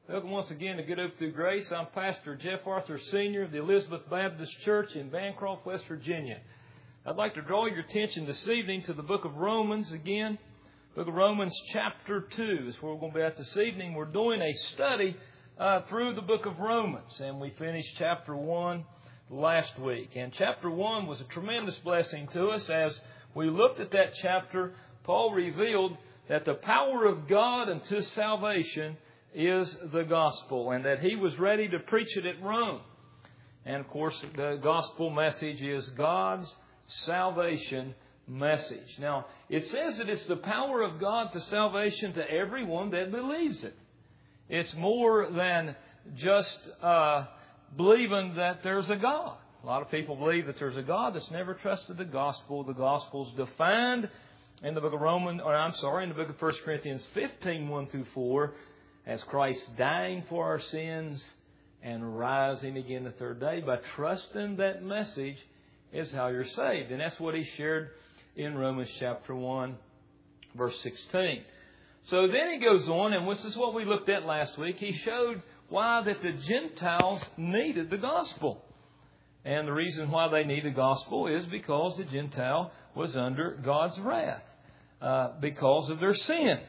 Welcome once again to Get Up Through Grace. I'm Pastor Jeff Arthur Sr. of the Elizabeth Baptist Church in Bancroft, West Virginia. I'd like to draw your attention this evening to the book of Romans again. Book of Romans chapter 2 is where we're going to be at this evening. We're doing a study through the book of Romans, and we finished chapter 1 last week. And chapter 1 was a tremendous blessing to us. As we looked at that chapter, Paul revealed that the power of God unto salvation is the gospel, and that he was ready to preach it at Rome. And of course, the gospel message is God's salvation message. Now, it says that it's the power of God to salvation to everyone that believes it. It's more than just believing that there's a God. A lot of people believe that there's a God that's never trusted the gospel. The gospel's defined in the book of in the book of 1 Corinthians 15, 1 through 4, as Christ dying for our sins and rising again the third day. By trusting that message is how you're saved. And that's what he shared in Romans chapter 1, verse 16. So then he goes on, and this is what we looked at last week. He showed why that the Gentiles needed the gospel. And the reason why they need the gospel is because the Gentile was under God's wrath because of their sin.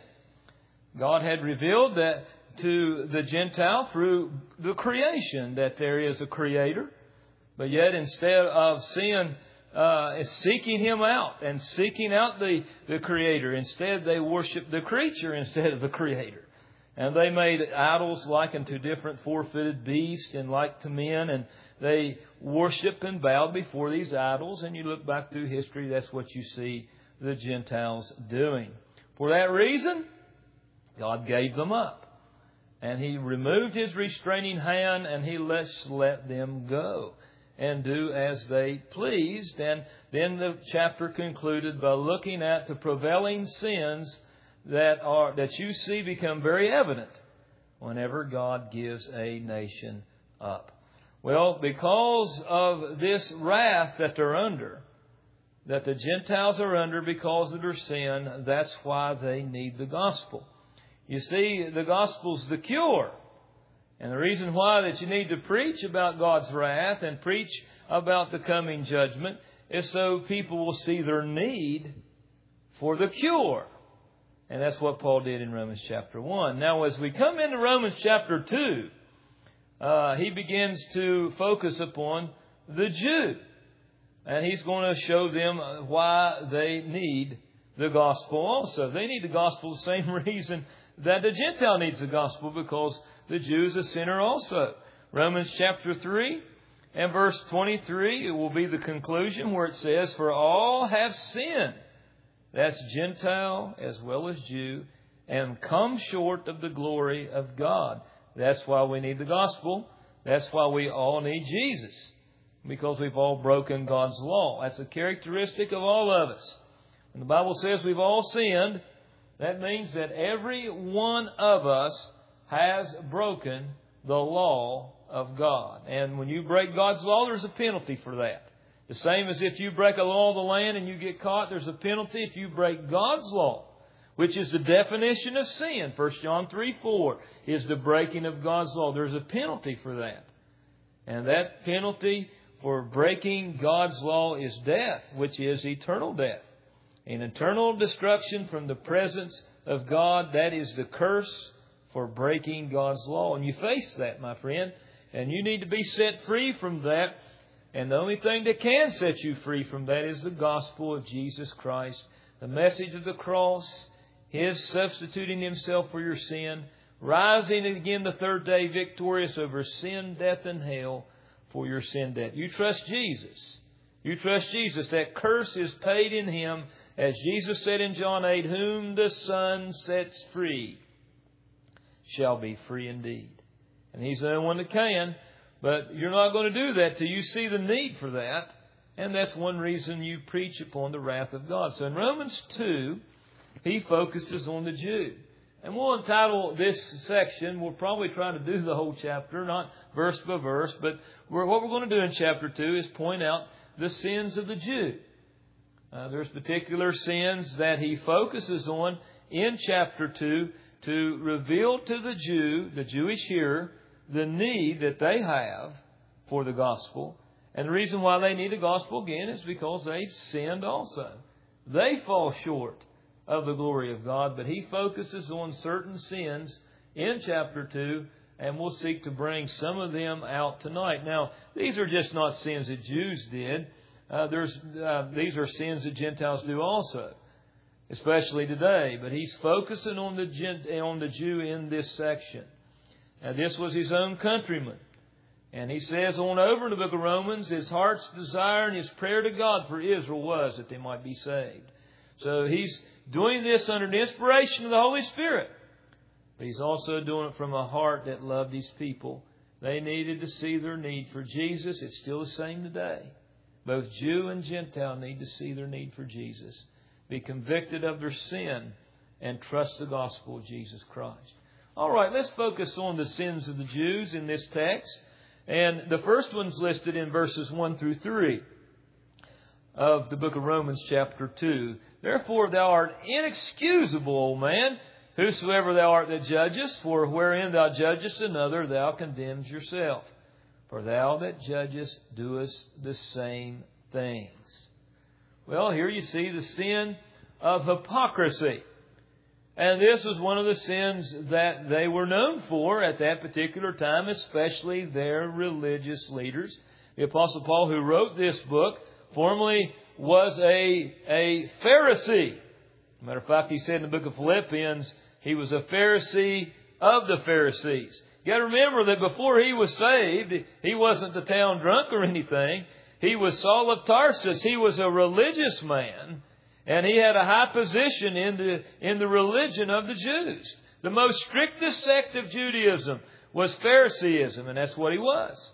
God had revealed that to the Gentile through the creation that there is a Creator. But yet instead of sin seeking Him out and seeking out the Creator, instead they worshiped the creature instead of the Creator. And they made idols like unto different four-footed beasts and like to men. And they worshiped and bowed before these idols. And you look back through history, that's what you see the Gentiles doing. For that reason, God gave them up. And He removed His restraining hand, and He let them go and do as they pleased. And then the chapter concluded by looking at the prevailing sins that you see become very evident whenever God gives a nation up. Well, because of this wrath that they're under, that the Gentiles are under because of their sin, that's why they need the gospel. You see, the gospel's the cure. And the reason why that you need to preach about God's wrath and preach about the coming judgment is so people will see their need for the cure. And that's what Paul did in Romans chapter 1. Now, as we come into Romans chapter 2, he begins to focus upon the Jew. And he's going to show them why they need the gospel also. They need the gospel the same reason that the Gentile needs the gospel, because the Jew is a sinner also. Romans chapter 3 and verse 23, it will be the conclusion where it says, "For all have sinned," that's Gentile as well as Jew, "and come short of the glory of God." That's why we need the gospel. That's why we all need Jesus, because we've all broken God's law. That's a characteristic of all of us. When the Bible says we've all sinned, that means that every one of us has broken the law of God. And when you break God's law, there's a penalty for that. The same as if you break a law of the land and you get caught, there's a penalty if you break God's law, which is the definition of sin. 1 John 3:4 is the breaking of God's law. There's a penalty for that. And that penalty for breaking God's law is death, which is eternal death. An eternal destruction from the presence of God. That is the curse for breaking God's law. And you face that, my friend. And you need to be set free from that. And the only thing that can set you free from that is the gospel of Jesus Christ. The message of the cross. His substituting Himself for your sin. Rising again the third day victorious over sin, death, and hell for your sin debt. You trust Jesus. You trust Jesus. That curse is paid in Him. As Jesus said in John 8, "Whom the Son sets free shall be free indeed." And He's the only one that can. But you're not going to do that till you see the need for that. And that's one reason you preach upon the wrath of God. So in Romans 2, he focuses on the Jew. And we'll entitle this section, we'll probably try to do the whole chapter, not verse by verse. But what we're going to do in chapter 2 is point out the sins of the Jew. There's particular sins that he focuses on in chapter 2 to reveal to the Jew, the Jewish hearer, the need that they have for the gospel. And the reason why they need the gospel again is because they've sinned also. They fall short of the glory of God, but he focuses on certain sins in chapter 2, and we'll seek to bring some of them out tonight. Now, these are just not sins that Jews did. These are sins that Gentiles do also, especially today. But he's focusing on the Jew in this section. Now, this was his own countryman. And he says on over in the book of Romans, his heart's desire and his prayer to God for Israel was that they might be saved. So he's doing this under the inspiration of the Holy Spirit. But he's also doing it from a heart that loved his people. They needed to see their need for Jesus. It's still the same today. Both Jew and Gentile need to see their need for Jesus, be convicted of their sin, and trust the gospel of Jesus Christ. All right, let's focus on the sins of the Jews in this text. And the first one's listed in verses 1 through 3 of the book of Romans chapter 2. Therefore thou art inexcusable, O man, whosoever thou art that judgest, for wherein thou judgest another, thou condemns yourself. For thou that judgest doest the same things. Well, here you see the sin of hypocrisy. And this was one of the sins that they were known for at that particular time, especially their religious leaders. The Apostle Paul, who wrote this book, formerly was a Pharisee. Matter of fact, he said in the book of Philippians, he was a Pharisee of the Pharisees. You got to remember that before he was saved, he wasn't the town drunk or anything. He was Saul of Tarsus. He was a religious man, and he had a high position in the religion of the Jews. The most strictest sect of Judaism was Phariseeism, and that's what he was.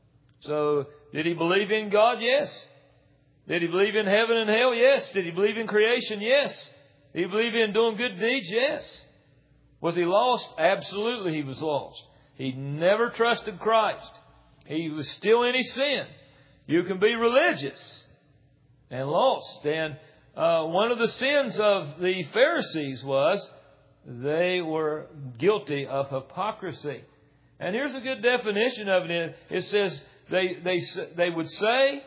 So, did he believe in God? Yes. Did he believe in heaven and hell? Yes. Did he believe in creation? Yes. Did he believe in doing good deeds? Yes. Was he lost? Absolutely he was lost. He never trusted Christ. He was still in his sin. You can be religious and lost. And one of the sins of the Pharisees was they were guilty of hypocrisy. And here's a good definition of it. It says they would say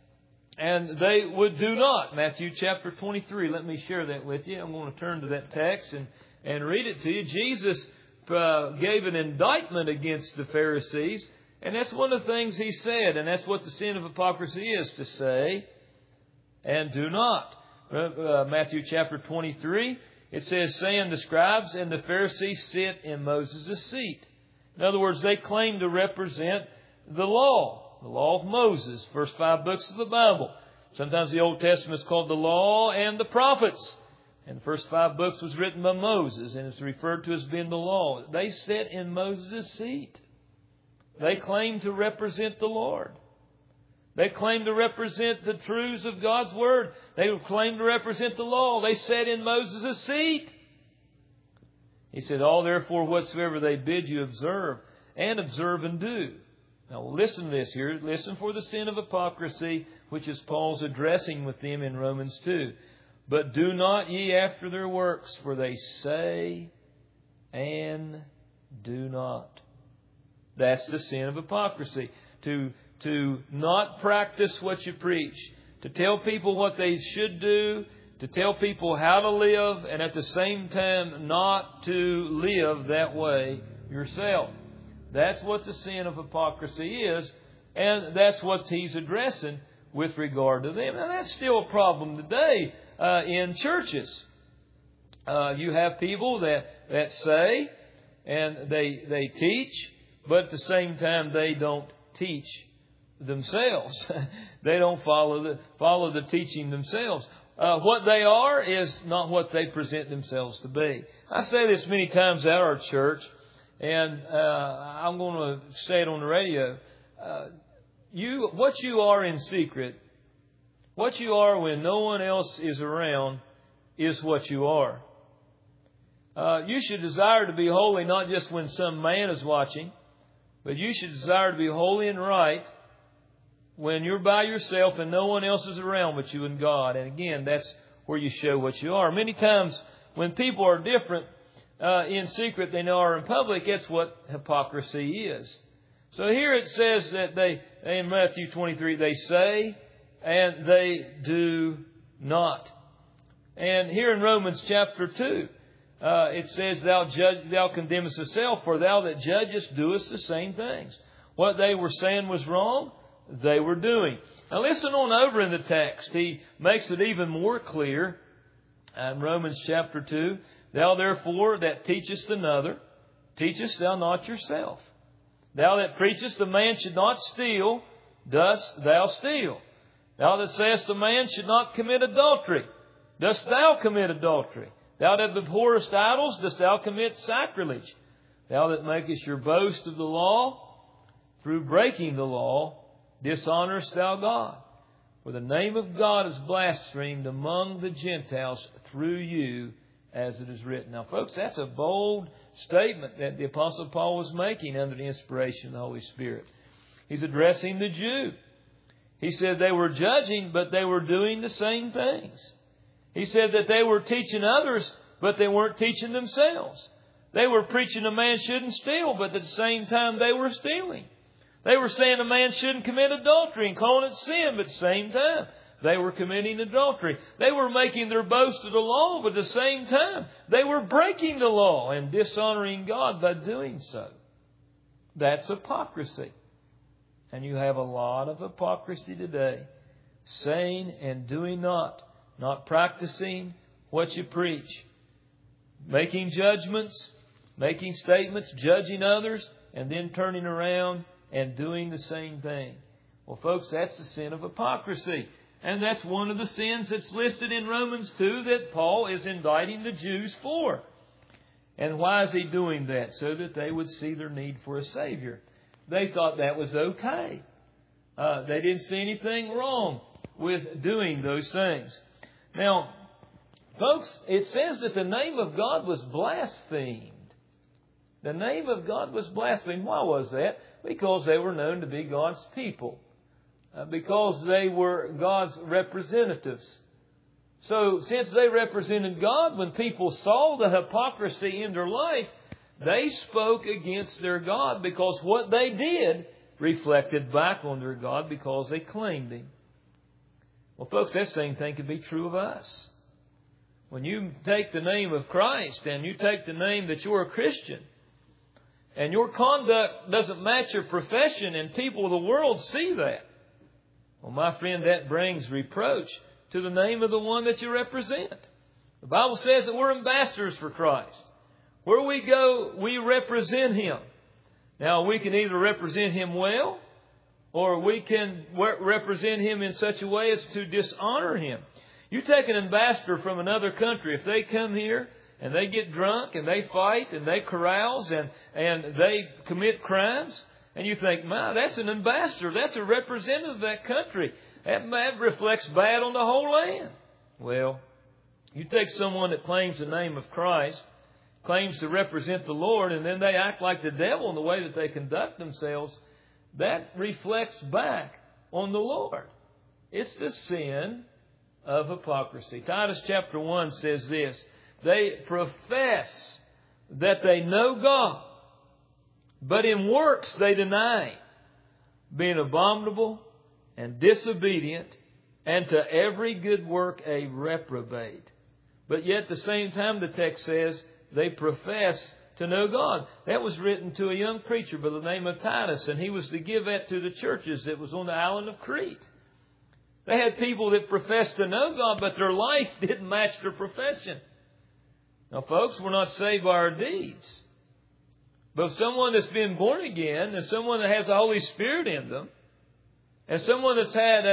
and they would do not. Matthew chapter 23. Let me share that with you. I'm going to turn to that text and read it to you. Jesus gave an indictment against the Pharisees. And that's one of the things he said. And that's what the sin of hypocrisy is, to say and do not. Matthew chapter 23, it says, saying the scribes and the Pharisees sit in Moses' seat. In other words, they claim to represent the law of Moses, first 5 books of the Bible. Sometimes the Old Testament is called the law and the prophets. And the first 5 books was written by Moses, and it's referred to as being the law. They sit in Moses' seat. They claim to represent the Lord. They claim to represent the truths of God's Word. They claim to represent the law. They sat in Moses' seat. He said, all therefore whatsoever they bid you observe and do. Now listen to this here. Listen for the sin of hypocrisy, which is Paul's addressing with them in Romans 2. But do not ye after their works, for they say and do not. That's the sin of hypocrisy. To not practice what you preach. To tell people what they should do. To tell people how to live. And at the same time, not to live that way yourself. That's what the sin of hypocrisy is. And that's what he's addressing with regard to them. Now that's still a problem today in churches. You have people that say and they teach, but at the same time they don't teach themselves. They don't follow the teaching themselves. What they are is not what they present themselves to be. I say this many times at our church, and I'm going to say it on the radio. What you are in secret, what you are when no one else is around, is what you are. You should desire to be holy not just when some man is watching, but you should desire to be holy and right when you're by yourself and no one else is around but you and God. And again, that's where you show what you are. Many times when people are different, in secret than they are in public. That's what hypocrisy is. So here it says that in Matthew 23, they say and they do not. And here in Romans chapter 2, it says, thou condemnest thyself, for thou that judgest doest the same things. What they were saying was wrong, they were doing. Now listen on over in the text. He makes it even more clear in Romans chapter 2. Thou therefore that teachest another, teachest thou not yourself? Thou that preachest a man should not steal, dost thou steal? Thou that sayest a man should not commit adultery, dost thou commit adultery? Thou that abhorrest idols, dost thou commit sacrilege? Thou that makest your boast of the law, through breaking the law, dishonourest thou God. For the name of God is blasphemed among the Gentiles through you, as it is written. Now, folks, that's a bold statement that the Apostle Paul was making under the inspiration of the Holy Spirit. He's addressing the Jew. He said they were judging, but they were doing the same things. He said that they were teaching others, but they weren't teaching themselves. They were preaching a man shouldn't steal, but at the same time they were stealing. They were saying a man shouldn't commit adultery and calling it sin, but at the same time they were committing adultery. They were making their boast of the law, but at the same time they were breaking the law and dishonoring God by doing so. That's hypocrisy. And you have a lot of hypocrisy today. Saying and doing not practicing what you preach. Making judgments, making statements, judging others, and then turning around and doing the same thing. Well, folks, that's the sin of hypocrisy. And that's one of the sins that's listed in Romans 2 that Paul is indicting the Jews for. And why is he doing that? So that they would see their need for a Savior. They thought that was okay. They didn't see anything wrong with doing those things. Now, folks, it says that the name of God was blasphemed. The name of God was blasphemed. Why was that? Because they were known to be God's people. Because they were God's representatives. So, since they represented God, when people saw the hypocrisy in their life, they spoke against their God because what they did reflected back on their God because they claimed Him. Well, folks, that same thing could be true of us. When you take the name of Christ and you take the name that you're a Christian, and your conduct doesn't match your profession and people of the world see that, well, my friend, that brings reproach to the name of the one that you represent. The Bible says that we're ambassadors for Christ. Where we go, we represent Him. Now, we can either represent Him well, or we can represent Him in such a way as to dishonor Him. You take an ambassador from another country, if they come here and they get drunk and they fight and they carouse and they commit crimes, and you think, my, that's an ambassador, that's a representative of that country. That reflects bad on the whole land. Well, you take someone that claims the name of Christ, claims to represent the Lord, and then they act like the devil in the way that they conduct themselves, that reflects back on the Lord. It's the sin of hypocrisy. Titus chapter 1 says this, they profess that they know God, but in works they deny, being abominable and disobedient, and to every good work a reprobate. But yet at the same time the text says they profess to know God. That was written to a young preacher by the name of Titus, and he was to give that to the churches that was on the island of Crete. They had people that professed to know God, but their life didn't match their profession. Now, folks, we're not saved by our deeds. But someone that's been born again, and someone that has the Holy Spirit in them, and someone that's had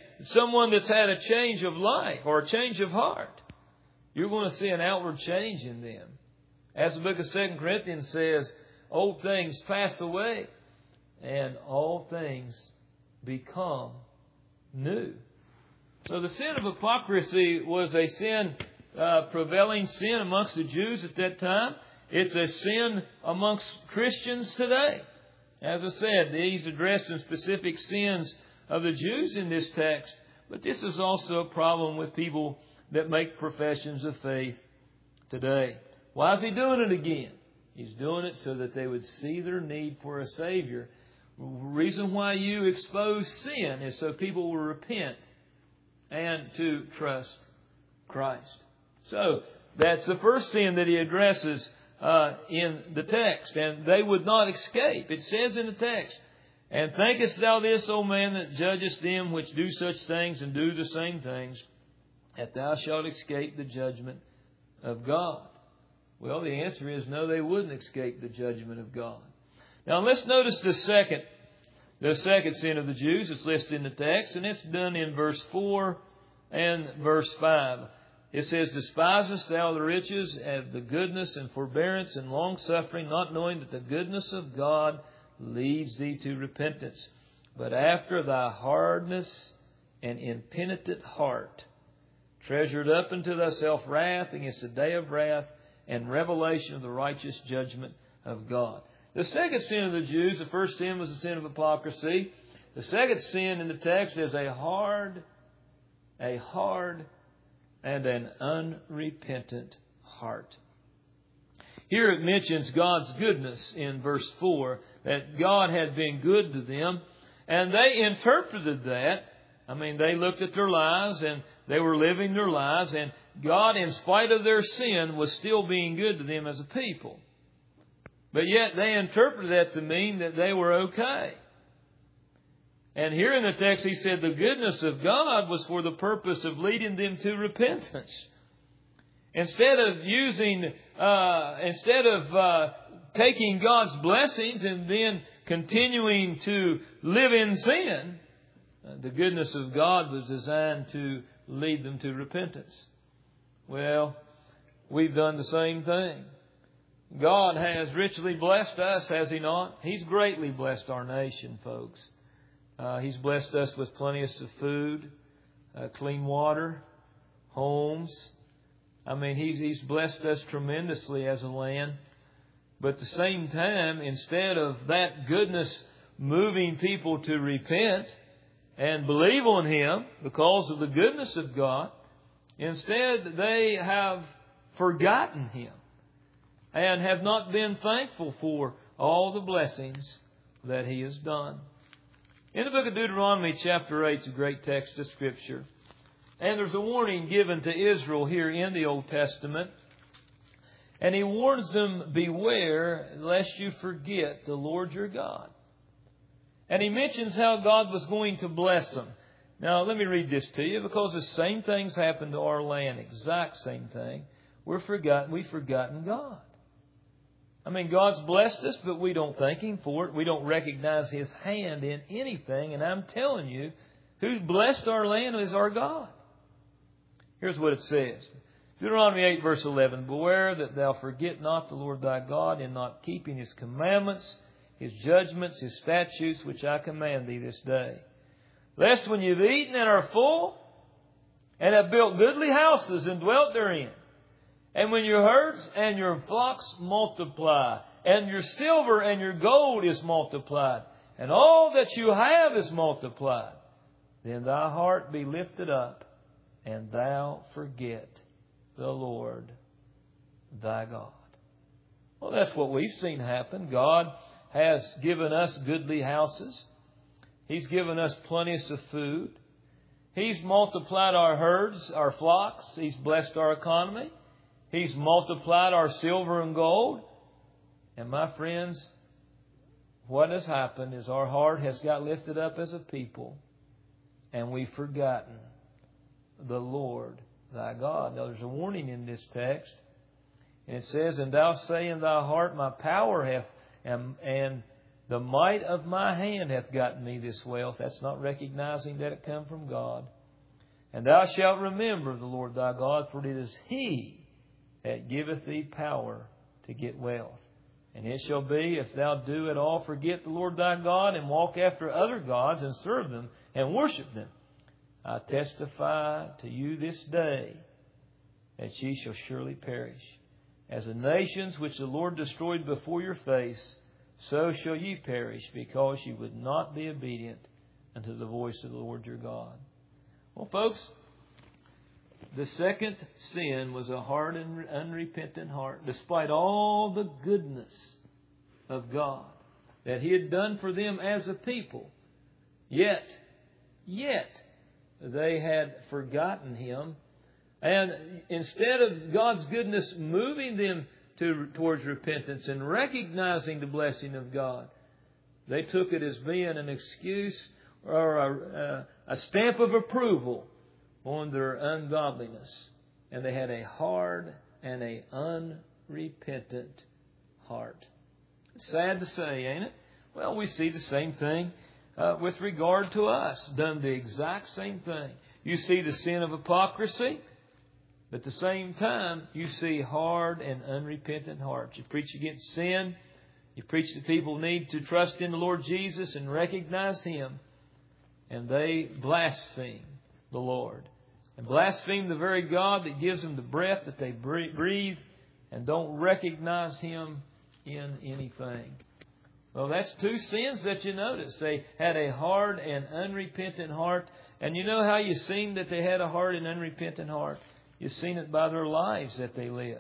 a change of life or a change of heart, you're going to see an outward change in them. As the book of 2 Corinthians says, old things pass away and all things become new. So the sin of hypocrisy was a sin, prevailing sin amongst the Jews at that time. It's a sin amongst Christians today. As I said, he's addressing specific sins of the Jews in this text, but this is also a problem with people that make professions of faith today. Why is He doing it again? He's doing it so that they would see their need for a Savior. The reason why you expose sin is so people will repent and to trust Christ. So, that's the first sin that He addresses in the text. And they would not escape. It says in the text, "And thinkest thou this, O man, that judgest them which do such things and do the same things, that thou shalt escape the judgment of God?" Well, the answer is no, they wouldn't escape the judgment of God. Now let's notice the second sin of the Jews. It's listed in the text, and it's done in verse 4 and verse 5. It says, "Despisest thou the riches of the goodness and forbearance and long-suffering, not knowing that the goodness of God leads thee to repentance? But after thy hardness and impenitent heart, treasured up unto thyself wrath against the day of wrath and revelation of the righteous judgment of God." The second sin of the Jews, the first sin was the sin of hypocrisy. The second sin in the text is a hard and an unrepentant heart. Here it mentions God's goodness in verse 4, that God had been good to them. And they interpreted that. I mean, they looked at their lives and they were living their lives. And God, in spite of their sin, was still being good to them as a people. But yet they interpreted that to mean that they were okay. And here in the text he said the goodness of God was for the purpose of leading them to repentance. Instead of taking God's blessings and then continuing to live in sin, the goodness of God was designed to lead them to repentance. Well, we've done the same thing. God has richly blessed us, has He not? He's greatly blessed our nation, folks. He's blessed us with plenty of food, clean water, homes. I mean, He's blessed us tremendously as a land. But at the same time, instead of that goodness moving people to repent and believe on Him because of the goodness of God, instead they have forgotten Him and have not been thankful for all the blessings that He has done. In the book of Deuteronomy chapter 8 is a great text of Scripture. And there's a warning given to Israel here in the Old Testament. And He warns them, "Beware lest you forget the Lord your God." And He mentions how God was going to bless them. Now let me read this to you, because the same things happened to our land. Exact same thing. We've forgotten God. I mean, God's blessed us, but we don't thank Him for it. We don't recognize His hand in anything. And I'm telling you, who's blessed our land is our God. Here's what it says. Deuteronomy 8 verse 11. "Beware that thou forget not the Lord thy God in not keeping His commandments, His judgments, His statutes, which I command thee this day. Lest when you've eaten and are full, and have built goodly houses and dwelt therein, and when your herds and your flocks multiply, and your silver and your gold is multiplied, and all that you have is multiplied, then thy heart be lifted up, and thou forget the Lord thy God." Well, that's what we've seen happen. God has given us goodly houses. He's given us plenty of food. He's multiplied our herds, our flocks. He's blessed our economy. He's multiplied our silver and gold. And my friends, what has happened is our heart has got lifted up as a people, and we've forgotten the Lord thy God. Now there's a warning in this text. And it says, "And thou say in thy heart, my power hath, and the might of my hand hath gotten me this wealth." That's not recognizing that it come from God. "And thou shalt remember the Lord thy God, for it is He that giveth thee power to get wealth. And it shall be, if thou do at all forget the Lord thy God, and walk after other gods, and serve them, and worship them, I testify to you this day that ye shall surely perish. As the nations which the Lord destroyed before your face, so shall ye perish, because ye would not be obedient unto the voice of the Lord your God." Well, folks, The second sin was a hard and unrepentant heart, despite all the goodness of God that He had done for them as a people. Yet, they had forgotten Him. And instead of God's goodness moving them towards repentance and recognizing the blessing of God, they took it as being an excuse or a stamp of approval on their ungodliness. And they had a hard and an unrepentant heart. It's sad to say, ain't it? Well, we see the same thing with regard to us. Done the exact same thing. You see the sin of hypocrisy. But at the same time, you see hard and unrepentant hearts. You preach against sin. You preach that people need to trust in the Lord Jesus and recognize Him. And they blaspheme the Lord. And blaspheme the very God that gives them the breath that they breathe, and don't recognize Him in anything. Well, that's two sins that you notice. They had a hard and unrepentant heart. And you know how you seen that they had a hard and unrepentant heart? You've seen it by their lives that they lived.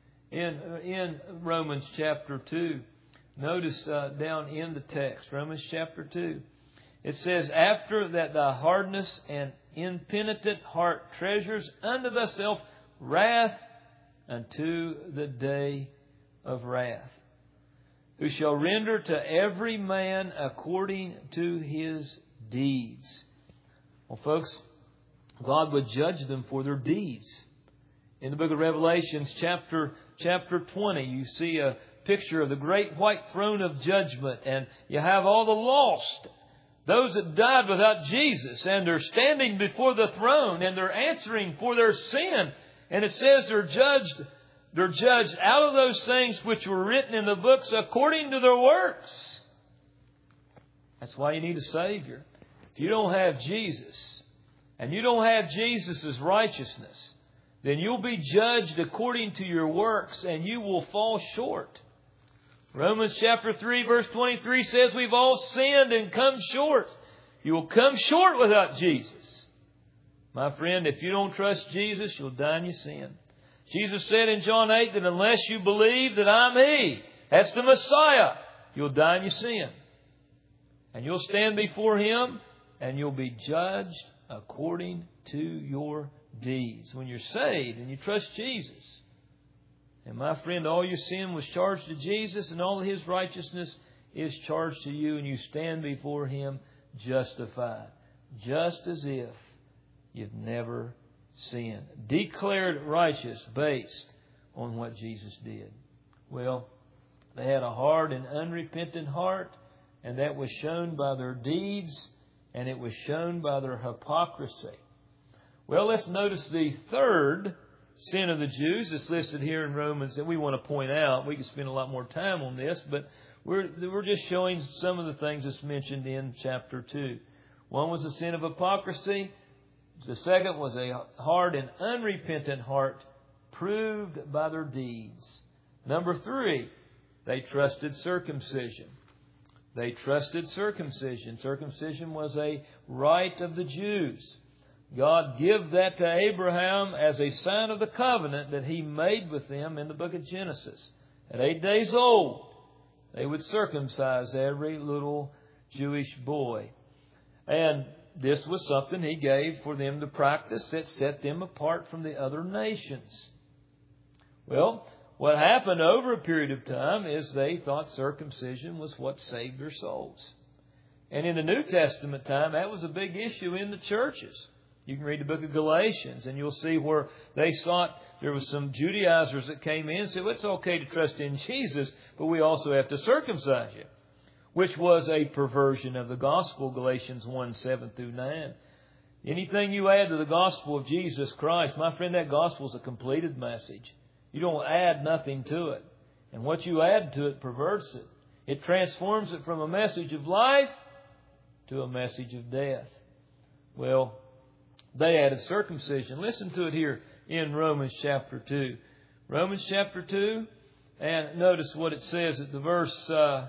In Romans chapter 2, notice down in the text, Romans chapter 2, it says, after that thy hardness and impenitent heart treasures unto thyself wrath unto the day of wrath, who shall render to every man according to his deeds. Well, folks, God would judge them for their deeds. In the book of Revelations, chapter 20, you see a picture of the great white throne of judgment, and you have all the lost, those that died without Jesus, and they're standing before the throne, and they're answering for their sin. And it says they're judged out of those things which were written in the books according to their works. That's why you need a Savior. If you don't have Jesus, and you don't have Jesus' righteousness, then you'll be judged according to your works, and you will fall short. Romans chapter 3 verse 23 says we've all sinned and come short. You will come short without Jesus. My friend, if you don't trust Jesus, you'll die in your sin. Jesus said in John 8 that unless you believe that I'm He, that's the Messiah, you'll die in your sin. And you'll stand before Him, and you'll be judged according to your deeds. When you're saved and you trust Jesus, and my friend, all your sin was charged to Jesus, and all of His righteousness is charged to you, and you stand before Him justified, just as if you've never sinned. Declared righteous based on what Jesus did. Well, they had a hard and unrepentant heart, and that was shown by their deeds, and it was shown by their hypocrisy. Well, let's notice the third sin of the Jews that's listed here in Romans that we want to point out. We could spend a lot more time on this, but we're just showing some of the things that's mentioned in chapter 2. One was the sin of hypocrisy. The second was a hard and unrepentant heart proved by their deeds. Number 3, they trusted circumcision. They trusted circumcision. Circumcision was a rite of the Jews. God gave that to Abraham as a sign of the covenant that He made with them in the book of Genesis. At 8 days old, they would circumcise every little Jewish boy. And this was something He gave for them to practice that set them apart from the other nations. Well, what happened over a period of time is they thought circumcision was what saved their souls. And in the New Testament time, that was a big issue in the churches. You can read the book of Galatians, and you'll see where there was some Judaizers that came in and said, well, it's okay to trust in Jesus, but we also have to circumcise you, which was a perversion of the gospel, Galatians 1, 7 through 9. Anything you add to the gospel of Jesus Christ, my friend, that gospel is a completed message. You don't add nothing to it. And what you add to it perverts it. It transforms it from a message of life to a message of death. Well, they added circumcision. Listen to it here in Romans chapter 2. Romans chapter 2, and notice what it says at the verse,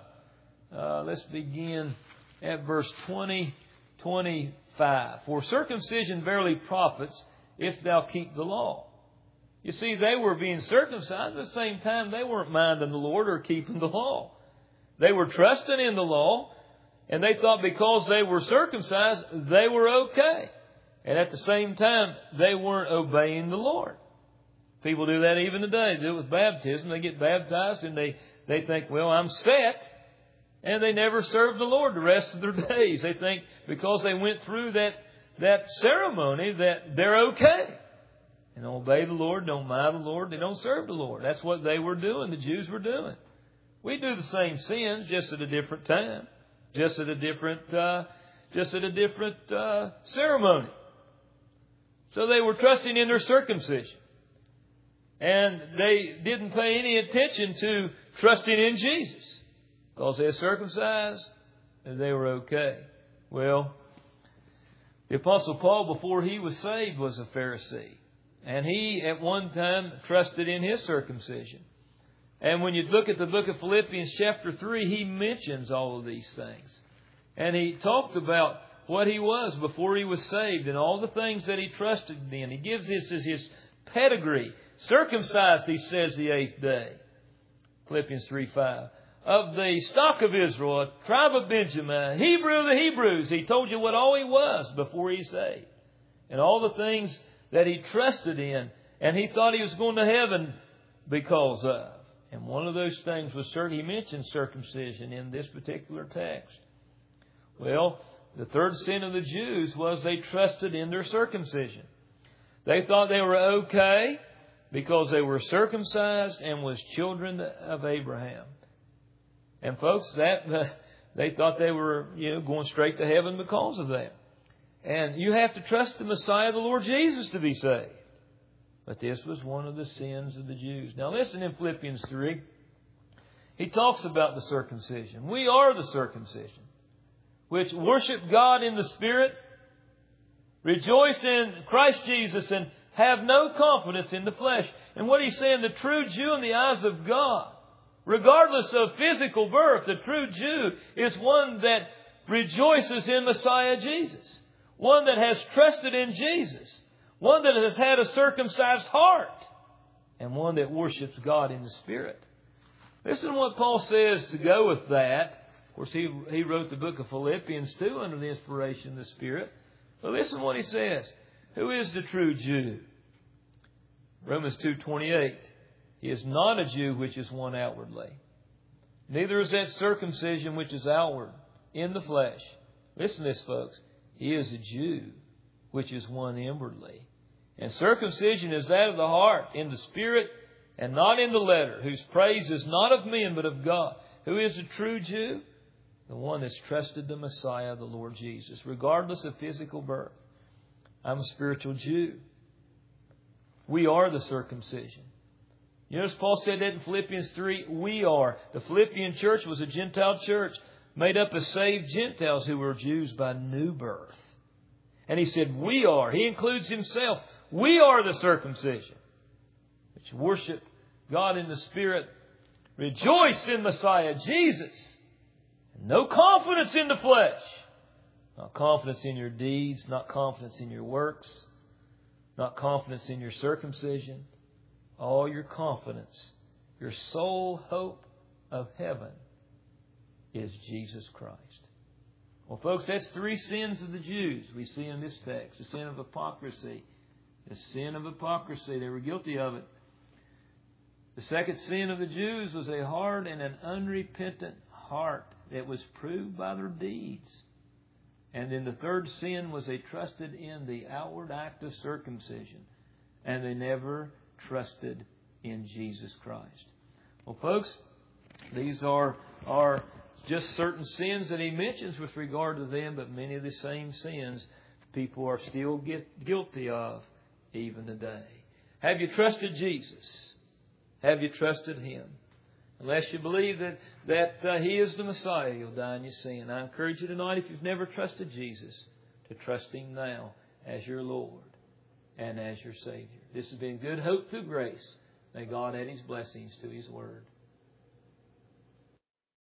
let's begin at verse 25. For circumcision verily profits, if thou keep the law. You see, they were being circumcised. At the same time, they weren't minding the Lord or keeping the law. They were trusting in the law, and they thought because they were circumcised, they were okay. And at the same time, they weren't obeying the Lord. People do that even today. They do it with baptism. They get baptized and they think, well, I'm set. And they never serve the Lord the rest of their days. They think because they went through that ceremony that they're okay. And obey the Lord, don't mind the Lord, they don't serve the Lord. That's what they were doing, the Jews were doing. We do the same sins, just at a different time. Just at a different ceremony. So they were trusting in their circumcision. And they didn't pay any attention to trusting in Jesus. Because they were circumcised and they were okay. Well, the Apostle Paul, before he was saved, was a Pharisee. And he, at one time, trusted in his circumcision. And when you look at the book of Philippians chapter 3, he mentions all of these things. And he talked about what he was before he was saved and all the things that he trusted in. He gives this as his pedigree. Circumcised, he says, the 8th day. Philippians 3:5. Of the stock of Israel, a tribe of Benjamin, Hebrew of the Hebrews. He told you what all he was before he saved. And all the things that he trusted in. And he thought he was going to heaven because of. And one of those things was he mentioned circumcision in this particular text. Well, the third sin of the Jews was they trusted in their circumcision. They thought they were okay because they were circumcised and was children of Abraham. And folks, they thought they were going straight to heaven because of that. And you have to trust the Messiah, the Lord Jesus, to be saved. But this was one of the sins of the Jews. Now listen, in Philippians 3, he talks about the circumcision. We are the circumcision, which worship God in the Spirit, rejoice in Christ Jesus, and have no confidence in the flesh. And what he's saying, the true Jew in the eyes of God, regardless of physical birth, the true Jew is one that rejoices in Messiah Jesus. One that has trusted in Jesus. One that has had a circumcised heart. And one that worships God in the Spirit. Listen to what Paul says to go with that. Of course, he wrote the book of Philippians too under the inspiration of the Spirit. But listen to what he says. Who is the true Jew? Romans 2:28. He is not a Jew which is one outwardly. Neither is that circumcision which is outward in the flesh. Listen to this, folks. He is a Jew which is one inwardly. And circumcision is that of the heart, in the spirit, and not in the letter, whose praise is not of men, but of God. Who is a true Jew? The one that's trusted the Messiah, the Lord Jesus, regardless of physical birth. I'm a spiritual Jew. We are the circumcision. You notice Paul said that in Philippians 3, we are. The Philippian church was a Gentile church made up of saved Gentiles who were Jews by new birth. And he said, we are. He includes himself. We are the circumcision, which worship God in the Spirit, rejoice in Messiah Jesus, and no confidence in the flesh. Not confidence in your deeds, not confidence in your works, not confidence in your circumcision. All your confidence, your sole hope of heaven is Jesus Christ. Well, folks, that's three sins of the Jews we see in this text. The sin of hypocrisy. The sin of hypocrisy. They were guilty of it. The second sin of the Jews was a hard and an unrepentant heart that was proved by their deeds. And then the third sin was they trusted in the outward act of circumcision. And they never trusted in Jesus Christ. Well, folks, these are just certain sins that he mentions with regard to them, but many of the same sins people are still guilty of even today. Have you trusted Jesus? Have you trusted Him? Unless you believe that He is the Messiah, you'll die in your sin. I encourage you tonight, if you've never trusted Jesus, to trust Him now as your Lord and as your Savior. This has been Good Hope Through Grace. May God add His blessings to His Word.